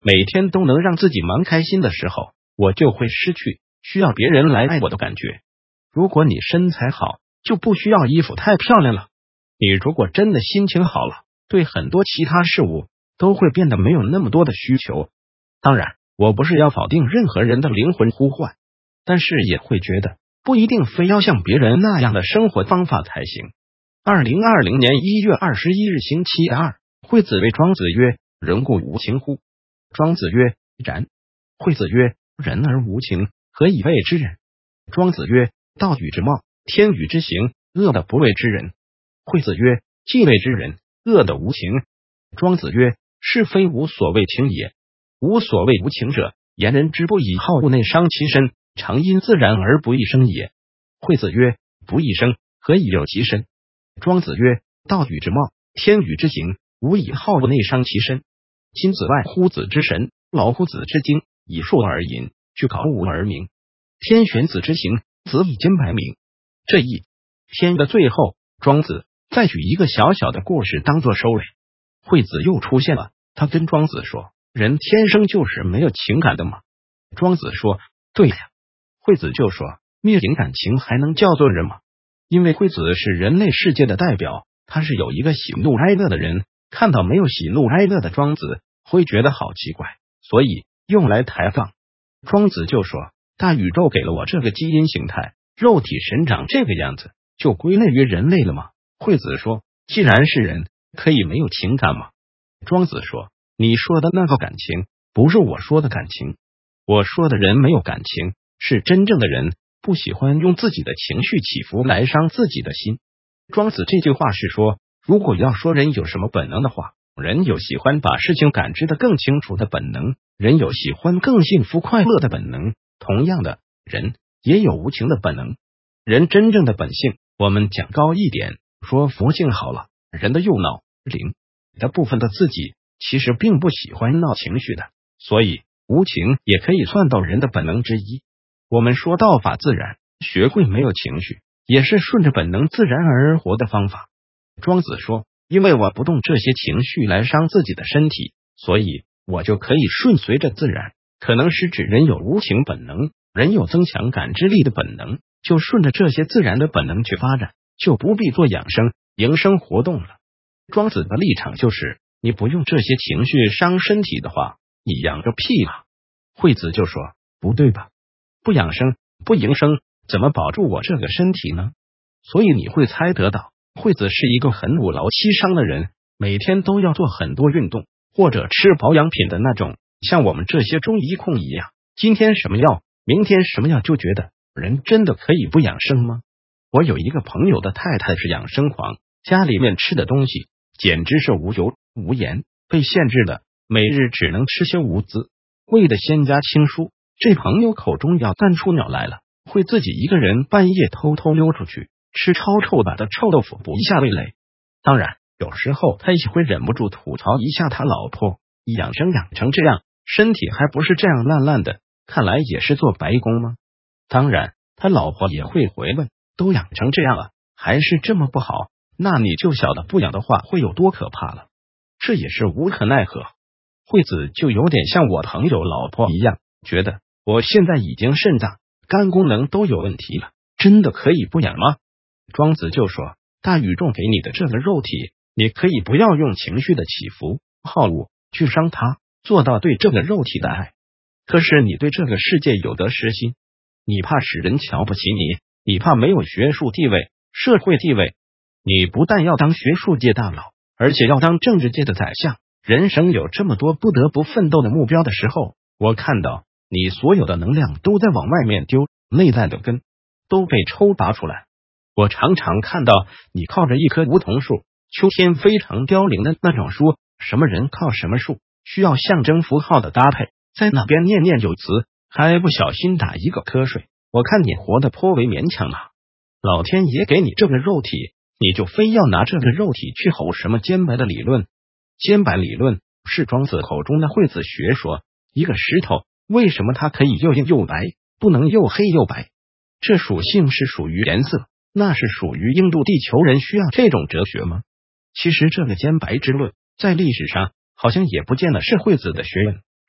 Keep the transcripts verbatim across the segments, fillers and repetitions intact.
每天都能让自己蛮开心的时候，我就会失去需要别人来爱我的感觉。如果你身材好，就不需要衣服太漂亮了。你如果真的心情好了，对很多其他事物都会变得没有那么多的需求。当然，我不是要否定任何人的灵魂呼唤，但是也会觉得不一定非要像别人那样的生活方法才行。二零二零年一月二十一日星期二，惠子谓庄子曰：人故无情乎？庄子曰：然。惠子曰：人而无情，何以谓之人？庄子曰：道与之貌，天与之行，恶的不谓之人。惠子曰：既谓之人，恶的无情。庄子曰：是非无所谓情也。无所谓无情者，言人之不以好恶内伤其身，常因自然而不益生也。惠子曰：不益生，何以有其身？庄子曰：道与之貌，天与之行，无以好恶内伤其身。亲子外乎子之神，老乎子之精，以数而淫，具考物而明。天选子之行，子以兼百名。这一篇的最后，庄子再举一个小小的故事当作收尾。惠子又出现了，他跟庄子说：人天生就是没有情感的吗？庄子说：对呀。惠子就说：灭尽感情还能叫做人吗？因为惠子是人类世界的代表，他是有一个喜怒哀乐的人，看到没有喜怒哀乐的庄子会觉得好奇怪，所以用来抬杠。庄子就说：大宇宙给了我这个基因形态，肉体神长这个样子，就归类于人类了吗？惠子说：既然是人，可以没有情感吗？庄子说：你说的那个感情不是我说的感情，我说的人没有感情，是真正的人不喜欢用自己的情绪起伏来伤自己的心。庄子这句话是说，如果要说人有什么本能的话，人有喜欢把事情感知得更清楚的本能，人有喜欢更幸福快乐的本能，同样的，人也有无情的本能。人真正的本性，我们讲高一点，说佛性好了，人的右脑灵的部分的自己其实并不喜欢闹情绪的，所以无情也可以算到人的本能之一。我们说道法自然，学会没有情绪，也是顺着本能自然而活的方法。庄子说，因为我不动这些情绪来伤自己的身体，所以我就可以顺随着自然。可能是指人有无情本能，人有增强感知力的本能，就顺着这些自然的本能去发展，就不必做养生营生活动了。庄子的立场就是，你不用这些情绪伤身体的话，你养个屁啊！惠子就说，不对吧？不养生不营生，怎么保住我这个身体呢？所以你会猜得到，惠子是一个很五劳七伤的人，每天都要做很多运动，或者吃保养品的那种，像我们这些中医控一样，今天什么药，明天什么药，就觉得人真的可以不养生吗？我有一个朋友的太太是养生狂，家里面吃的东西简直是无油无盐，被限制的，每日只能吃些无滋贵的鲜加青蔬。这朋友口中要干出鸟来了，会自己一个人半夜偷偷溜出去吃超臭版的臭豆腐补一下味蕾。当然有时候他也会忍不住吐槽一下他老婆，养生养成这样，身体还不是这样烂烂的，看来也是做白工吗？当然他老婆也会回问，都养成这样了，还是这么不好，那你就晓得不养的话会有多可怕了。这也是无可奈何。惠子就有点像我朋友老婆一样，觉得我现在已经肾脏肝功能都有问题了，真的可以不养吗？庄子就说，大宇宙给你的这个肉体，你可以不要用情绪的起伏好恶去伤它，做到对这个肉体的爱。可是你对这个世界有得失心，你怕使人瞧不起你，你怕没有学术地位社会地位，你不但要当学术界大佬，而且要当政治界的宰相。人生有这么多不得不奋斗的目标的时候，我看到你所有的能量都在往外面丢，内在的根都被抽拔出来。我常常看到你靠着一棵梧桐树，秋天非常凋零的那种树，什么人靠什么树，需要象征符号的搭配，在那边念念有词，还不小心打一个瞌睡。我看你活得颇为勉强啊，老天爷给你这个肉体，你就非要拿这个肉体去吼什么兼白的理论。兼白理论是庄子口中的惠子学说，一个石头为什么它可以又硬又白，不能又黑又白？这属性是属于颜色，那是属于印度地球人需要这种哲学吗？其实这个兼白之论在历史上好像也不见得是惠子的学问，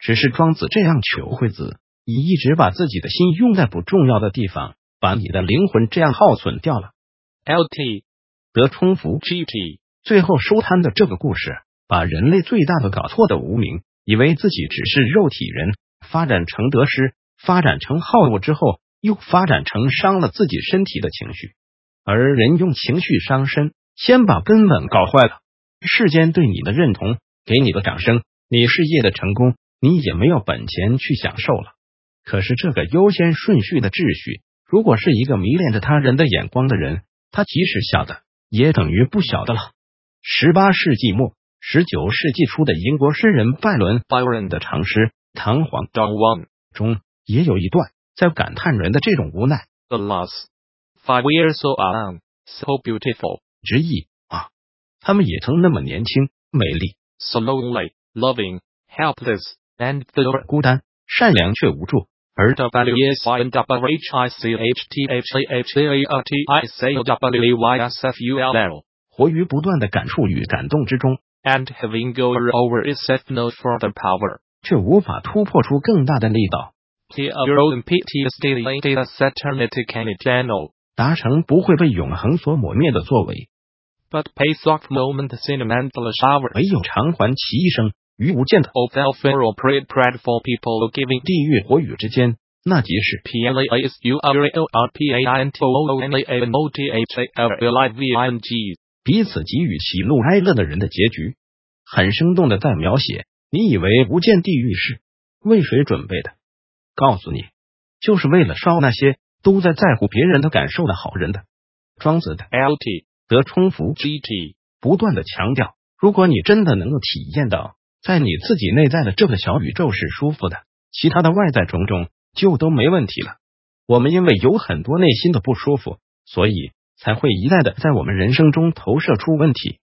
只是庄子这样求惠子，你一直把自己的心用在不重要的地方，把你的灵魂这样耗损掉了。 L T 得充福 G T 最后收摊的这个故事，把人类最大的搞错的无名，以为自己只是肉体人，发展成得失，发展成好恶之后，又发展成伤了自己身体的情绪。而人用情绪伤身，先把根本搞坏了。世间对你的认同，给你的掌声，你事业的成功，你也没有本钱去享受了。可是这个优先顺序的秩序，如果是一个迷恋着他人的眼光的人，他即使晓得，也等于不晓得了。十八世纪末十九世纪初的英国诗人拜伦 Byron 的长诗《唐璜》中也有一段在感叹人的这种无奈。 Alas, five years so young, so beautiful 直译啊，他们也曾那么年轻美丽， so lonely, loving, helpless, and the 孤单善良却无助。而 W S I N W H I C H T H A H A R T I C O W A Y S F U L L 活于不断的感触与感动之中， and having gone over itself no further power 却无法突破出更大的力道。 T A R O P T S D A D S eternity can channel 达成不会被永恒所抹灭的作为。 But pace of moment sentimental shower 唯有偿还其一生于无间的 of welfare prayed prideful people giving 地狱火雨之间，那即是 P L A S U R A L R P A I N T O O N A N O T H A L L I V I N G 彼此给予喜怒哀乐的人的结局。很生动的在描写，你以为无间地狱是为谁准备的？告诉你，就是为了烧那些都在在乎别人的感受的好人的。庄子的 L T 得充福 G T 不断的强调，如果你真的能够体验到在你自己内在的这个小宇宙是舒服的，其他的外在种种就都没问题了。我们因为有很多内心的不舒服，所以才会一再的在我们人生中投射出问题。